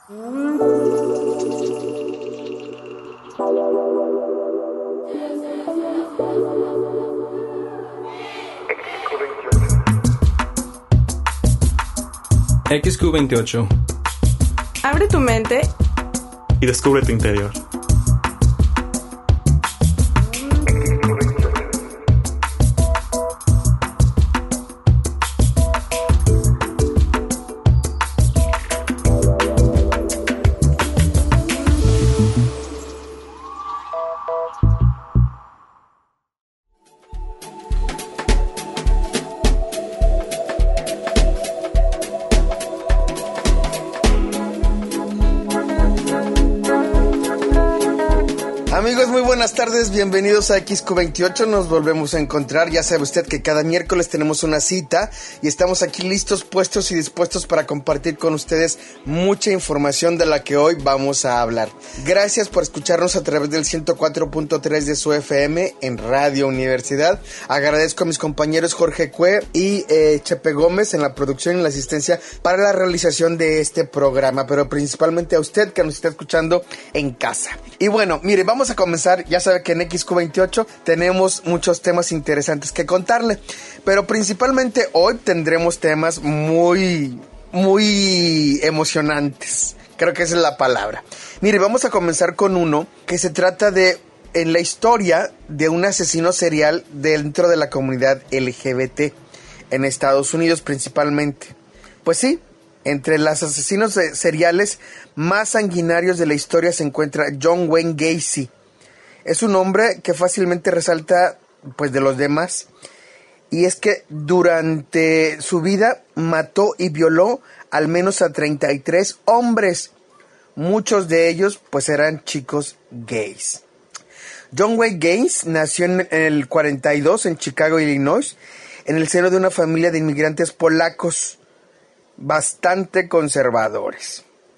XQ28. Abre tu mente y descubre tu interior. Amigos, muy buenas tardes, bienvenidos a XQ28, nos volvemos a encontrar. Ya sabe usted que cada miércoles tenemos una cita y estamos aquí listos, puestos y dispuestos para compartir con ustedes mucha información de la que hoy vamos a hablar. Gracias por escucharnos a través del 104.3 de su FM en Radio Universidad. Agradezco a mis compañeros Jorge Cue y Chepe Gómez en la producción y la asistencia para la realización de este programa, pero principalmente a usted que nos está escuchando en casa. Y bueno, mire, vamos a comenzar. Ya sabe que en XQ28 tenemos muchos temas interesantes que contarle, pero principalmente hoy tendremos temas muy emocionantes. Creo que esa es la palabra. Mire, vamos a comenzar con uno que se trata de en la historia de un asesino serial dentro de la comunidad LGBT en Estados Unidos principalmente. Pues sí, entre los asesinos seriales más sanguinarios de la historia se encuentra John Wayne Gacy. Es un hombre que fácilmente resalta pues de los demás, y es que durante su vida mató y violó al menos a 33 hombres. Muchos de ellos pues eran chicos gays. John Wayne Gacy nació en el 42 en Chicago, Illinois, en el seno de una familia de inmigrantes polacos bastante conservadores.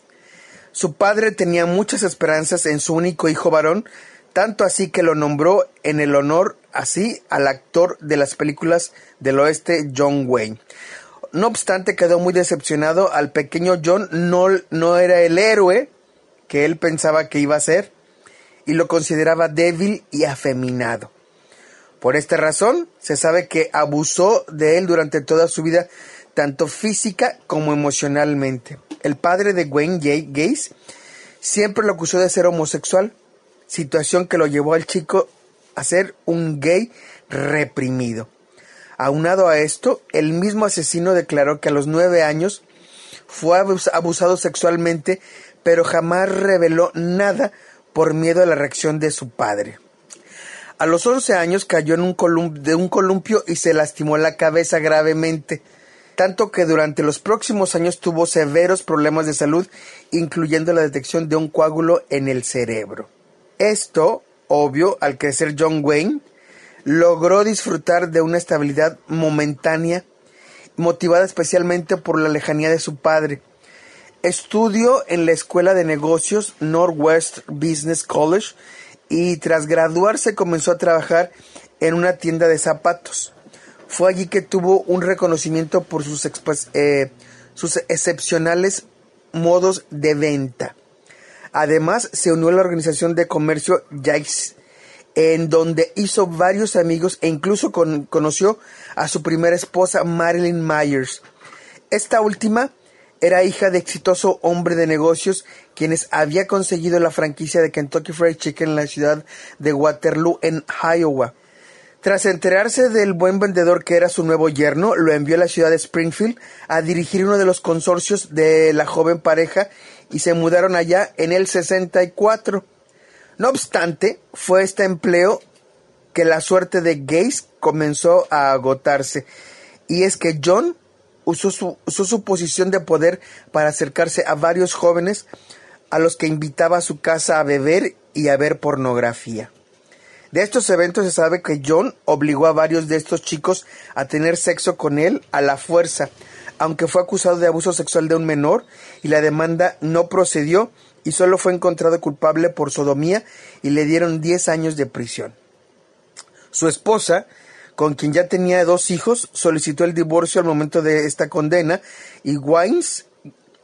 Su padre tenía muchas esperanzas en su único hijo varón, tanto así que lo nombró en el honor así al actor de las películas del oeste John Wayne. No obstante, quedó muy decepcionado. Al pequeño John no era el héroe que él pensaba que iba a ser, y lo consideraba débil y afeminado. Por esta razón, se sabe que abusó de él durante toda su vida, tanto física como emocionalmente. El padre de Wayne Gacy siempre lo acusó de ser homosexual, situación que lo llevó al chico a ser un gay reprimido. Aunado a esto, el mismo asesino declaró que a los 9 años fue abusado sexualmente, pero jamás reveló nada por miedo a la reacción de su padre. A los 11 años cayó en un columpio y se lastimó la cabeza gravemente, tanto que durante los próximos años tuvo severos problemas de salud, incluyendo la detección de un coágulo en el cerebro. Esto, obvio, al crecer John Wayne, logró disfrutar de una estabilidad momentánea, motivada especialmente por la lejanía de su padre. Estudió en la Escuela de Negocios Northwest Business College y tras graduarse comenzó a trabajar en una tienda de zapatos. Fue allí que tuvo un reconocimiento por sus excepcionales modos de venta. Además, se unió a la organización de comercio Jayce, en donde hizo varios amigos e incluso conoció a su primera esposa, Marilyn Myers. Esta última era hija de exitoso hombre de negocios, quienes había conseguido la franquicia de Kentucky Fried Chicken en la ciudad de Waterloo, en Iowa. Tras enterarse del buen vendedor que era su nuevo yerno, lo envió a la ciudad de Springfield a dirigir uno de los consorcios de la joven pareja y se mudaron allá en el 64. No obstante, fue este empleo que la suerte de Gacy comenzó a agotarse, y es que John usó su posición de poder para acercarse a varios jóvenes a los que invitaba a su casa a beber y a ver pornografía. De estos eventos se sabe que John obligó a varios de estos chicos a tener sexo con él a la fuerza, aunque fue acusado de abuso sexual de un menor y la demanda no procedió y solo fue encontrado culpable por sodomía y le dieron 10 años de prisión. Su esposa, con quien ya tenía 2 hijos, solicitó el divorcio al momento de esta condena y Wayne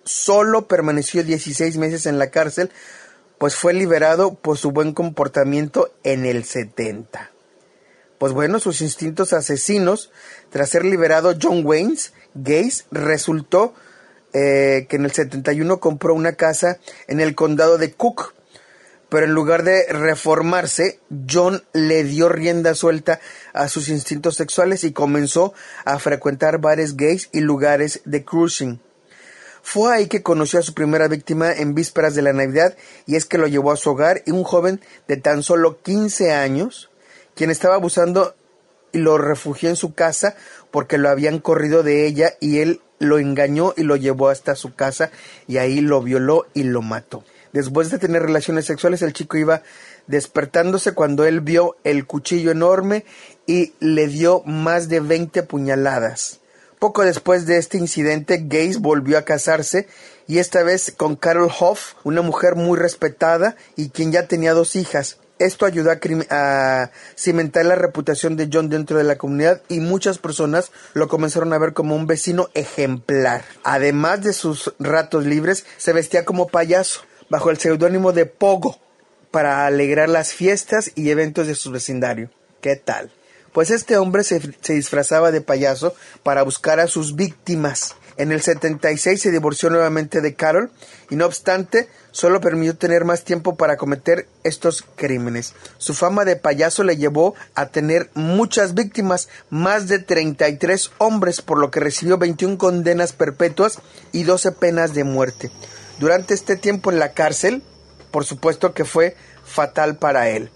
solo permaneció 16 meses en la cárcel, pues fue liberado por su buen comportamiento en el 70. Pues bueno, sus instintos asesinos, tras ser liberado John Wayne Gacy, resultó que en el 71 compró una casa en el condado de Cook, pero en lugar de reformarse, John le dio rienda suelta a sus instintos sexuales y comenzó a frecuentar bares gays y lugares de cruising. Fue ahí que conoció a su primera víctima en vísperas de la Navidad, y es que lo llevó a su hogar, y un joven de tan solo 15 años, quien estaba abusando, y lo refugió en su casa porque lo habían corrido de ella, y él lo engañó y lo llevó hasta su casa y ahí lo violó y lo mató. Después de tener relaciones sexuales, el chico iba despertándose cuando él vio el cuchillo enorme y le dio más de 20 puñaladas. Poco después de este incidente, Gacy volvió a casarse, y esta vez con Carol Hoff, una mujer muy respetada y quien ya tenía 2 hijas. Esto ayudó a cimentar la reputación de John dentro de la comunidad, y muchas personas lo comenzaron a ver como un vecino ejemplar. Además de sus ratos libres, se vestía como payaso, bajo el seudónimo de Pogo, para alegrar las fiestas y eventos de su vecindario. ¿Qué tal? Pues este hombre se disfrazaba de payaso para buscar a sus víctimas. En el 76 se divorció nuevamente de Carol, y no obstante, solo permitió tener más tiempo para cometer estos crímenes. Su fama de payaso le llevó a tener muchas víctimas, más de 33 hombres, por lo que recibió 21 condenas perpetuas y 12 penas de muerte. Durante este tiempo en la cárcel, por supuesto que fue fatal para él.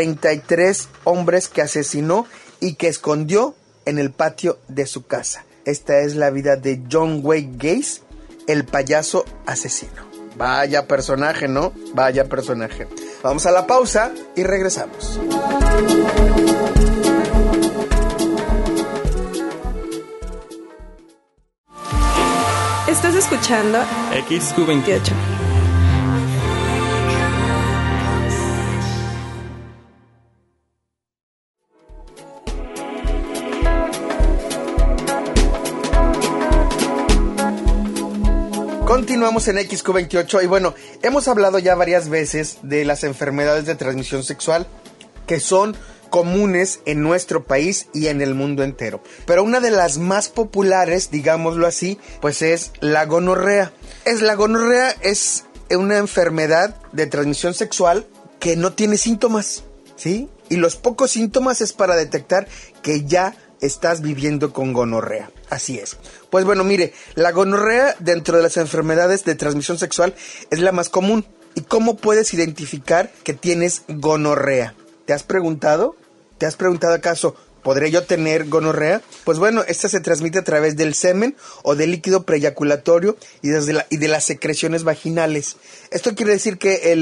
33 hombres que asesinó y que escondió en el patio de su casa. Esta es la vida de John Wayne Gacy, el payaso asesino. Vaya personaje, ¿no? Vaya personaje. Vamos a la pausa y regresamos. Estás escuchando XQ28. Continuamos en XQ28 y bueno, hemos hablado ya varias veces de las enfermedades de transmisión sexual que son comunes en nuestro país y en el mundo entero. Pero una de las más populares, digámoslo así, pues es la gonorrea. La gonorrea es una enfermedad de transmisión sexual que no tiene síntomas, ¿sí? Y los pocos síntomas es para detectar que ya estás viviendo con gonorrea. Así es. Pues bueno, mire, la gonorrea dentro de las enfermedades de transmisión sexual es la más común. ¿Y cómo puedes identificar que tienes gonorrea? ¿Te has preguntado? ¿Te has preguntado acaso, ¿podré yo tener gonorrea? Pues bueno, esta se transmite a través del semen o del líquido preeyaculatorio y de las secreciones vaginales. Esto quiere decir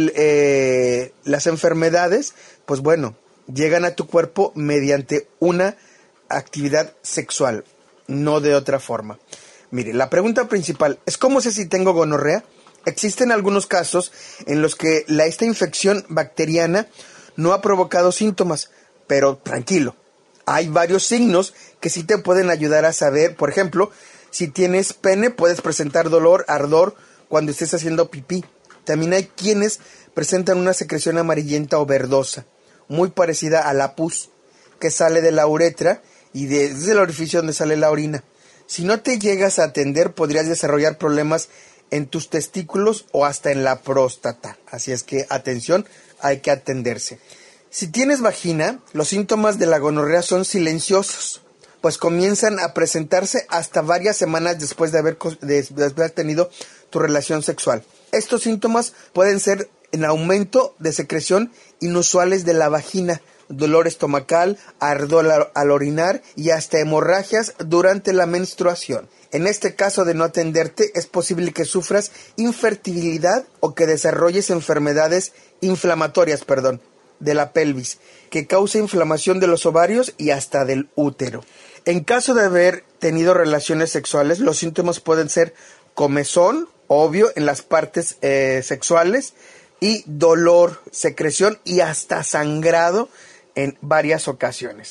que las enfermedades, pues bueno, llegan a tu cuerpo mediante una actividad sexual, no de otra forma. Mire, la pregunta principal es ¿cómo sé si tengo gonorrea? Existen algunos casos en los que esta infección bacteriana no ha provocado síntomas, pero tranquilo, hay varios signos que sí te pueden ayudar a saber. Por ejemplo, si tienes pene, puedes presentar dolor, ardor cuando estés haciendo pipí. También hay quienes presentan una secreción amarillenta o verdosa, muy parecida a la pus, que sale de la uretra y desde el orificio donde sale la orina. Si no te llegas a atender, podrías desarrollar problemas en tus testículos o hasta en la próstata. Así es que, atención, hay que atenderse. Si tienes vagina, los síntomas de la gonorrea son silenciosos, pues comienzan a presentarse hasta varias semanas después de haber tenido tu relación sexual. Estos síntomas pueden ser en aumento de secreción inusuales de la vagina, dolor estomacal, ardor al orinar y hasta hemorragias durante la menstruación. En este caso de no atenderte, es posible que sufras infertilidad o que desarrolles enfermedades inflamatorias, de la pelvis, que causa inflamación de los ovarios y hasta del útero. En caso de haber tenido relaciones sexuales, los síntomas pueden ser comezón, obvio, en las partes sexuales, y dolor, secreción y hasta sangrado en varias ocasiones.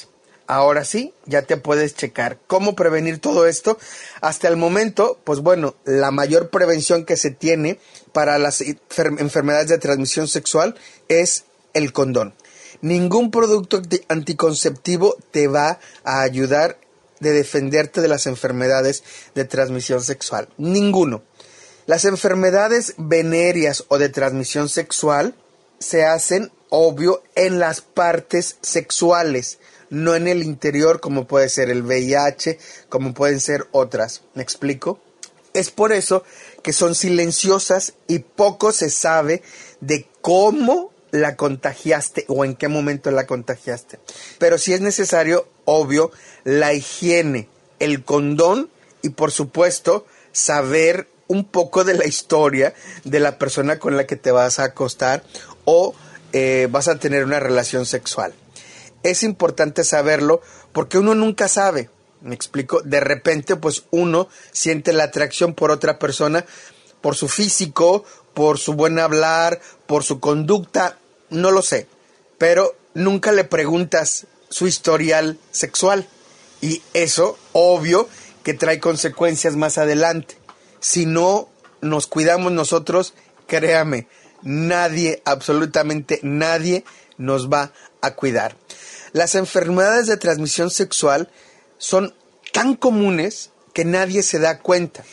ahora sí, ya te puedes checar. ¿Cómo prevenir todo esto? Hasta el momento, pues bueno, la mayor prevención que se tiene para las enfermedades de transmisión sexual es el condón. Ningún producto anticonceptivo te va a ayudar de defenderte de las enfermedades de transmisión sexual. Ninguno. Las enfermedades venéreas o de transmisión sexual se hacen, obvio, en las partes sexuales, no en el interior, como puede ser el VIH, como pueden ser otras. ¿Me explico? Es por eso que son silenciosas y poco se sabe de cómo la contagiaste o en qué momento la contagiaste. Pero sí es necesario, obvio, la higiene, el condón y por supuesto saber un poco de la historia de la persona con la que te vas a acostar o vas a tener una relación sexual. Es importante saberlo porque uno nunca sabe. ¿Me explico? De repente, pues uno siente la atracción por otra persona, por su físico, por su buen hablar, por su conducta, no lo sé. Pero nunca le preguntas su historial sexual. Y eso, obvio, que trae consecuencias más adelante. Si no nos cuidamos nosotros, créame, nadie, absolutamente nadie, nos va a cuidar. Las enfermedades de transmisión sexual son tan comunes que nadie se da cuenta.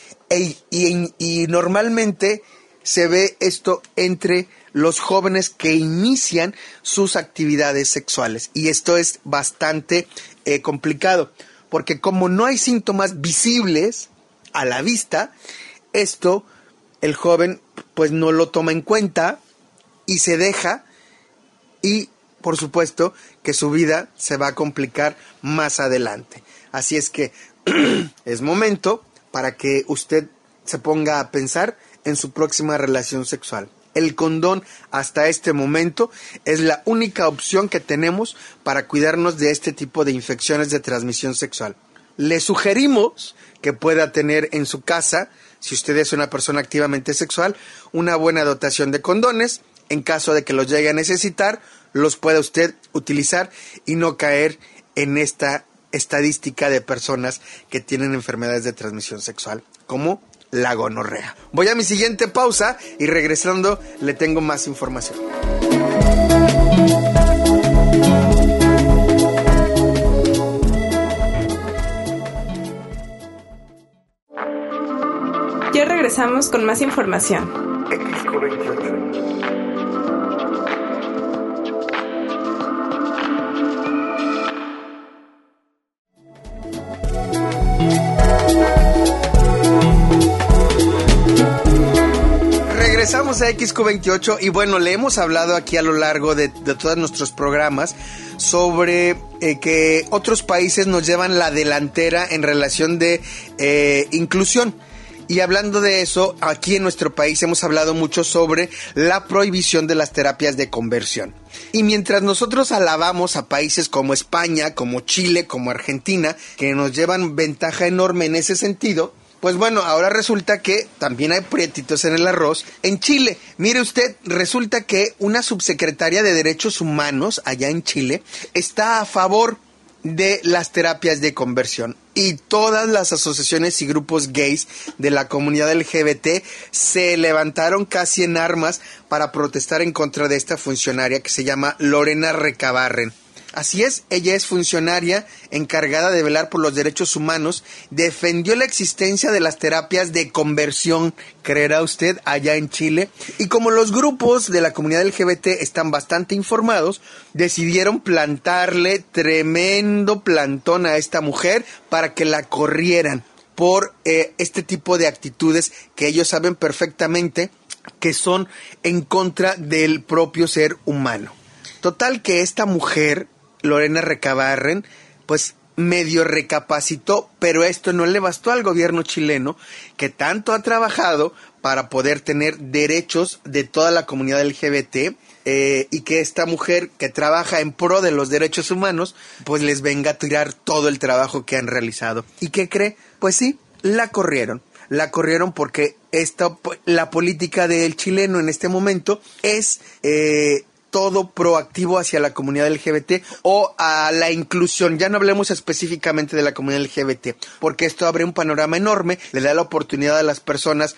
Y normalmente se ve esto entre los jóvenes que inician sus actividades sexuales. Y esto es bastante complicado, porque como no hay síntomas visibles a la vista, esto el joven pues no lo toma en cuenta y se deja, y por supuesto que su vida se va a complicar más adelante. Así es que es momento para que usted se ponga a pensar en su próxima relación sexual. El condón hasta este momento es la única opción que tenemos para cuidarnos de este tipo de infecciones de transmisión sexual. Le sugerimos que pueda tener en su casa, si usted es una persona activamente sexual, una buena dotación de condones. En caso de que los llegue a necesitar, los pueda usted utilizar y no caer en esta estadística de personas que tienen enfermedades de transmisión sexual, como la gonorrea. Voy a mi siguiente pausa y regresando le tengo más información. Ya regresamos con más información. Regresamos a XQ28 y bueno, le hemos hablado aquí a lo largo de todos nuestros programas sobre que otros países nos llevan la delantera en relación de inclusión. Y hablando de eso, aquí en nuestro país hemos hablado mucho sobre la prohibición de las terapias de conversión. Y mientras nosotros alabamos a países como España, como Chile, como Argentina, que nos llevan ventaja enorme en ese sentido, pues bueno, ahora resulta que también hay prietitos en el arroz en Chile. Mire usted, resulta que una subsecretaria de Derechos Humanos allá en Chile está a favor de las terapias de conversión. Y todas las asociaciones y grupos gays de la comunidad LGBT se levantaron casi en armas para protestar en contra de esta funcionaria que se llama Lorena Recabarren. Así es, ella es funcionaria encargada de velar por los derechos humanos, defendió la existencia de las terapias de conversión, ¿creerá usted?, allá en Chile. Y como los grupos de la comunidad LGBT están bastante informados, decidieron plantarle tremendo plantón a esta mujer para que la corrieran por este tipo de actitudes que ellos saben perfectamente que son en contra del propio ser humano. Total que esta mujer, Lorena Recabarren, pues medio recapacitó, pero esto no le bastó al gobierno chileno, que tanto ha trabajado para poder tener derechos de toda la comunidad LGBT, y que esta mujer que trabaja en pro de los derechos humanos, pues les venga a tirar todo el trabajo que han realizado. ¿Y qué cree? Pues sí, la corrieron. La corrieron porque la política del chileno en este momento es todo proactivo hacia la comunidad LGBT o a la inclusión. Ya no hablemos específicamente de la comunidad LGBT, porque esto abre un panorama enorme, le da la oportunidad a las personas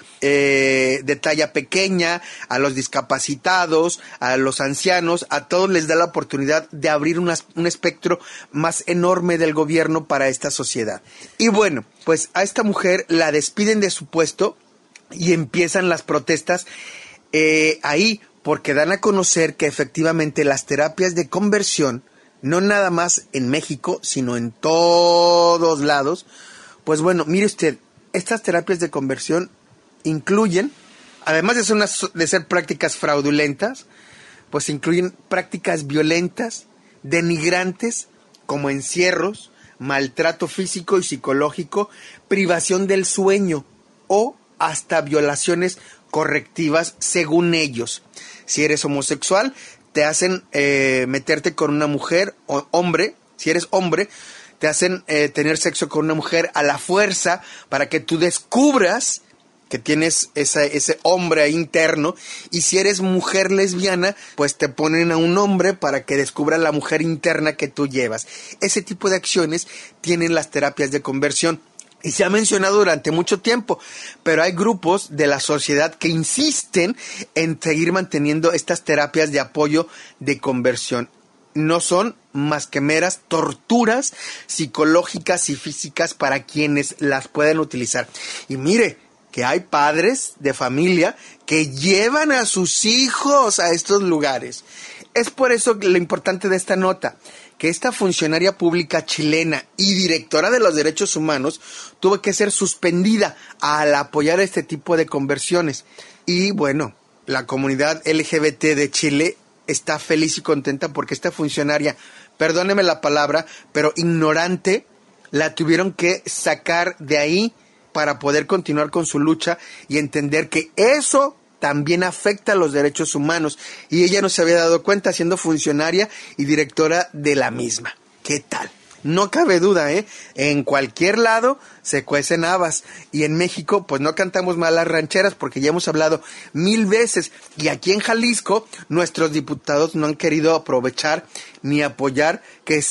de talla pequeña, a los discapacitados, a los ancianos, a todos les da la oportunidad de abrir un espectro más enorme del gobierno para esta sociedad. Y bueno, pues a esta mujer la despiden de su puesto y empiezan las protestas ahí, porque dan a conocer que efectivamente las terapias de conversión, no nada más en México, sino en todos lados, pues bueno, mire usted, estas terapias de conversión incluyen, además de ser prácticas fraudulentas, pues incluyen prácticas violentas, denigrantes, como encierros, maltrato físico y psicológico, privación del sueño o hasta violaciones correctivas según ellos. Si eres homosexual, te hacen meterte con una mujer o hombre. Si eres hombre, te hacen tener sexo con una mujer a la fuerza para que tú descubras que tienes ese hombre ahí interno. Y si eres mujer lesbiana, pues te ponen a un hombre para que descubra la mujer interna que tú llevas. Ese tipo de acciones tienen las terapias de conversión. Y se ha mencionado durante mucho tiempo, pero hay grupos de la sociedad que insisten en seguir manteniendo estas terapias de apoyo de conversión. No son más que meras torturas psicológicas y físicas para quienes las pueden utilizar. Y mire, que hay padres de familia que llevan a sus hijos a estos lugares. Es por eso lo importante de esta nota, que esta funcionaria pública chilena y directora de los derechos humanos tuvo que ser suspendida al apoyar este tipo de conversiones. Y bueno, la comunidad LGBT de Chile está feliz y contenta porque esta funcionaria, perdóneme la palabra, pero ignorante, la tuvieron que sacar de ahí para poder continuar con su lucha y entender que eso también afecta a los derechos humanos, y ella no se había dado cuenta siendo funcionaria y directora de la misma. ¿Qué tal? No cabe duda, en cualquier lado se cuecen habas, y en México pues no cantamos mal las rancheras porque ya hemos hablado 1000 veces, y aquí en Jalisco nuestros diputados no han querido aprovechar ni apoyar que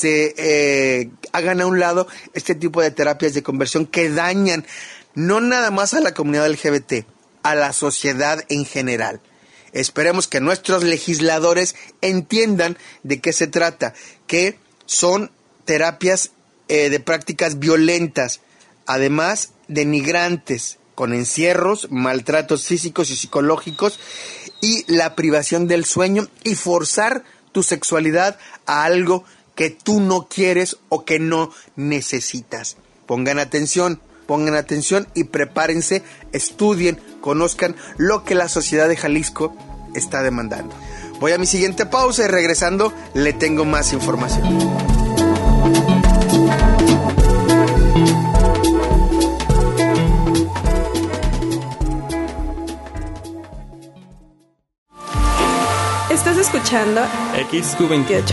se hagan a un lado este tipo de terapias de conversión que dañan no nada más a la comunidad LGBT, a la sociedad en general. Esperemos que nuestros legisladores entiendan de qué se trata, que son terapias de prácticas violentas, además denigrantes, con encierros, maltratos físicos y psicológicos y la privación del sueño y forzar tu sexualidad a algo que tú no quieres o que no necesitas. Pongan atención y prepárense, estudien, conozcan lo que la sociedad de Jalisco está demandando. Voy a mi siguiente pausa y regresando le tengo más información. Estás escuchando XQ28.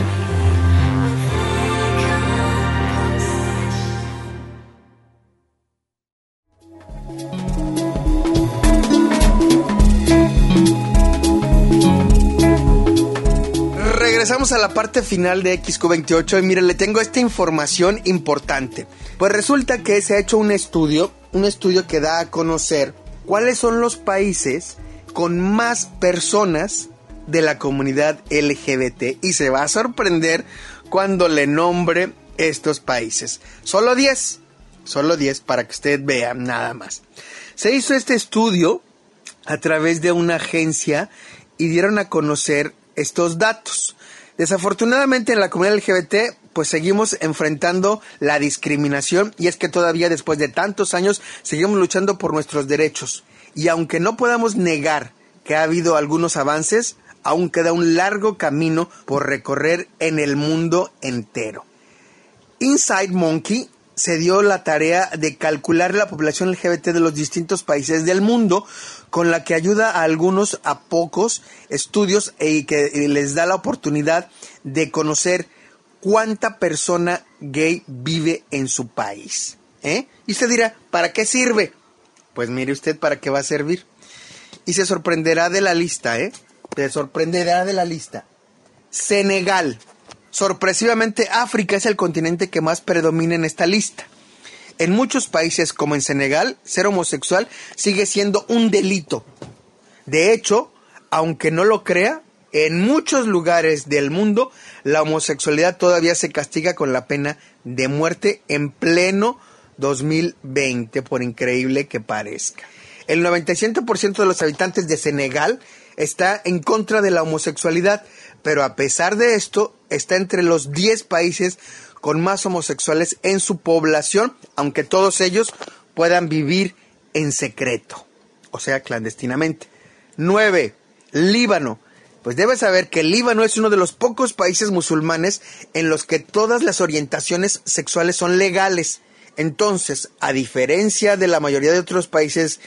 Regresamos a la parte final de XQ28 y mire, le tengo esta información importante. Pues resulta que se ha hecho un estudio que da a conocer cuáles son los países con más personas de la comunidad LGBT, y se va a sorprender cuando le nombre estos países. Solo 10 para que usted vea nada más. Se hizo este estudio a través de una agencia y dieron a conocer estos datos. Desafortunadamente en la comunidad LGBT pues seguimos enfrentando la discriminación, y es que todavía después de tantos años seguimos luchando por nuestros derechos, y aunque no podamos negar que ha habido algunos avances, aún queda un largo camino por recorrer en el mundo entero. Inside Monkey se dio la tarea de calcular la población LGBT de los distintos países del mundo, con la que ayuda a algunos a pocos estudios y que les da la oportunidad de conocer cuánta persona gay vive en su país. Y usted dirá, ¿para qué sirve? Pues mire usted para qué va a servir. Y se sorprenderá de la lista, Se sorprenderá de la lista. Senegal. Sorpresivamente, África es el continente que más predomina en esta lista. En muchos países, como en Senegal, ser homosexual sigue siendo un delito. De hecho, aunque no lo crea, en muchos lugares del mundo, la homosexualidad todavía se castiga con la pena de muerte en pleno 2020, por increíble que parezca. El 97% de los habitantes de Senegal está en contra de la homosexualidad, pero a pesar de esto, está entre los 10 países con más homosexuales en su población, aunque todos ellos puedan vivir en secreto, o sea, clandestinamente. 9. Líbano. Pues debes saber que el Líbano es uno de los pocos países musulmanes en los que todas las orientaciones sexuales son legales. Entonces, a diferencia de la mayoría de otros países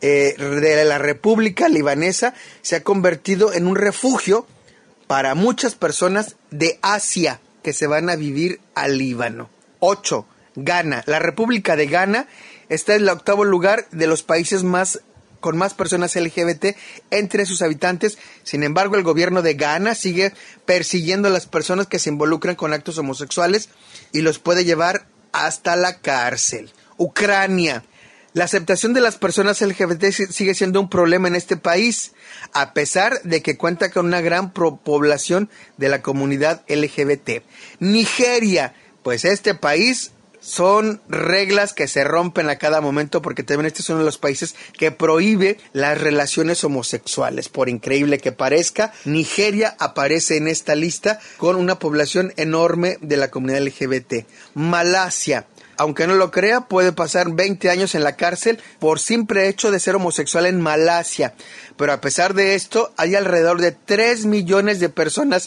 de la República Libanesa, se ha convertido en un refugio para muchas personas de Asia que se van a vivir al Líbano. 8. Ghana. La República de Ghana está en el 8º lugar de los países con más personas LGBT entre sus habitantes. Sin embargo, el gobierno de Ghana sigue persiguiendo a las personas que se involucran con actos homosexuales y los puede llevar hasta la cárcel. Ucrania. La aceptación de las personas LGBT sigue siendo un problema en este país, a pesar de que cuenta con una gran población de la comunidad LGBT. Nigeria, pues este país son reglas que se rompen a cada momento, porque también este es uno de los países que prohíbe las relaciones homosexuales. Por increíble que parezca, Nigeria aparece en esta lista con una población enorme de la comunidad LGBT. Malasia. Aunque no lo crea, puede pasar 20 años en la cárcel por simple hecho de ser homosexual en Malasia. Pero a pesar de esto, hay alrededor de 3 millones de personas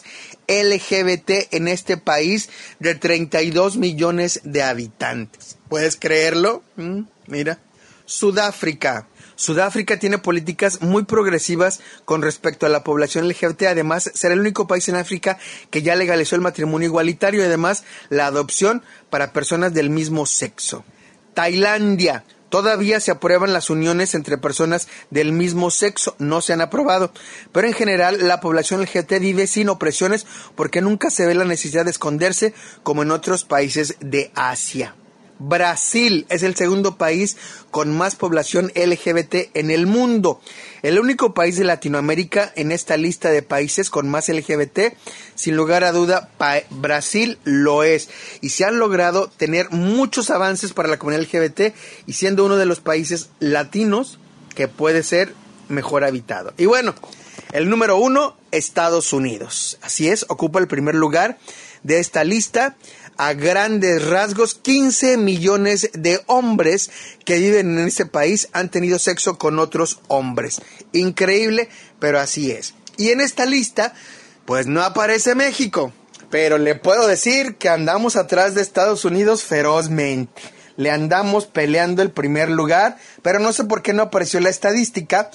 LGBT en este país de 32 millones de habitantes. ¿Puedes creerlo? Mira. Sudáfrica. Sudáfrica tiene políticas muy progresivas con respecto a la población LGBT. Además, será el único país en África que ya legalizó el matrimonio igualitario y además la adopción para personas del mismo sexo. Tailandia. Todavía se aprueban las uniones entre personas del mismo sexo, no se han aprobado. Pero en general, la población LGBT vive sin opresiones porque nunca se ve la necesidad de esconderse como en otros países de Asia. Brasil es el segundo país con más población LGBT en el mundo. El único país de Latinoamérica en esta lista de países con más LGBT, sin lugar a duda, Brasil lo es. Y se han logrado tener muchos avances para la comunidad LGBT y siendo uno de los países latinos que puede ser mejor habitado. Y bueno, el número 1, Estados Unidos. Así es, ocupa el primer lugar de esta lista. A grandes rasgos, 15 millones de hombres que viven en este país han tenido sexo con otros hombres. Increíble, pero así es. Y en esta lista, pues no aparece México, pero le puedo decir que andamos atrás de Estados Unidos ferozmente. Le andamos peleando el primer lugar, pero no sé por qué no apareció la estadística.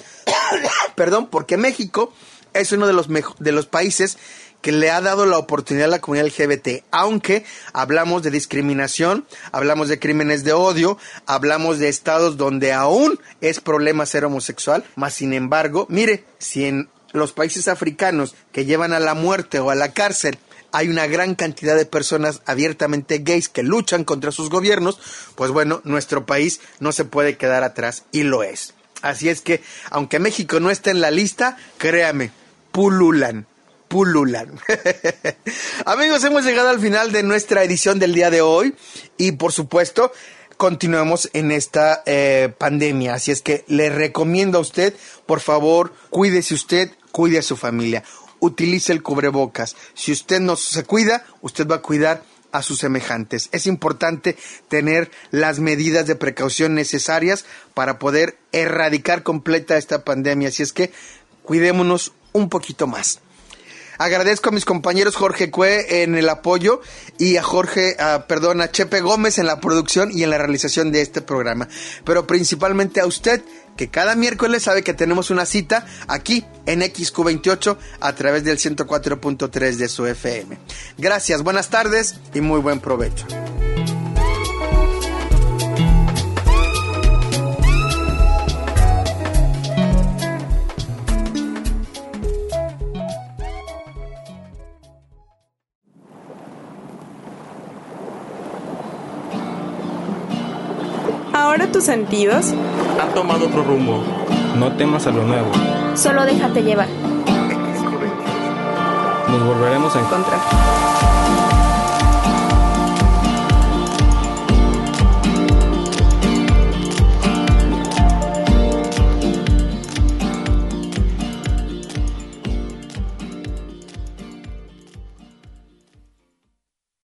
Porque México es uno de los países que le ha dado la oportunidad a la comunidad LGBT, aunque hablamos de discriminación, hablamos de crímenes de odio, hablamos de estados donde aún es problema ser homosexual, mas sin embargo, mire, si en los países africanos que llevan a la muerte o a la cárcel hay una gran cantidad de personas abiertamente gays que luchan contra sus gobiernos, pues bueno, nuestro país no se puede quedar atrás y lo es. Así es que, aunque México no está en la lista, créame, pululan. Amigos, hemos llegado al final de nuestra edición del día de hoy y por supuesto continuamos en esta pandemia, así es que le recomiendo a usted, por favor, cuídese usted, cuide a su familia, utilice el cubrebocas. Si usted no se cuida, usted va a cuidar a sus semejantes. Es importante tener las medidas de precaución necesarias para poder erradicar completa esta pandemia, así es que cuidémonos un poquito más. Agradezco a mis compañeros Jorge Cue en el apoyo y a Chepe Gómez en la producción y en la realización de este programa. Pero principalmente a usted, que cada miércoles sabe que tenemos una cita aquí en XQ28 a través del 104.3 de su FM. Gracias, buenas tardes y muy buen provecho. tus sentidos? Han tomado otro rumbo. No temas a lo nuevo. Solo déjate llevar. Nos volveremos a encontrar.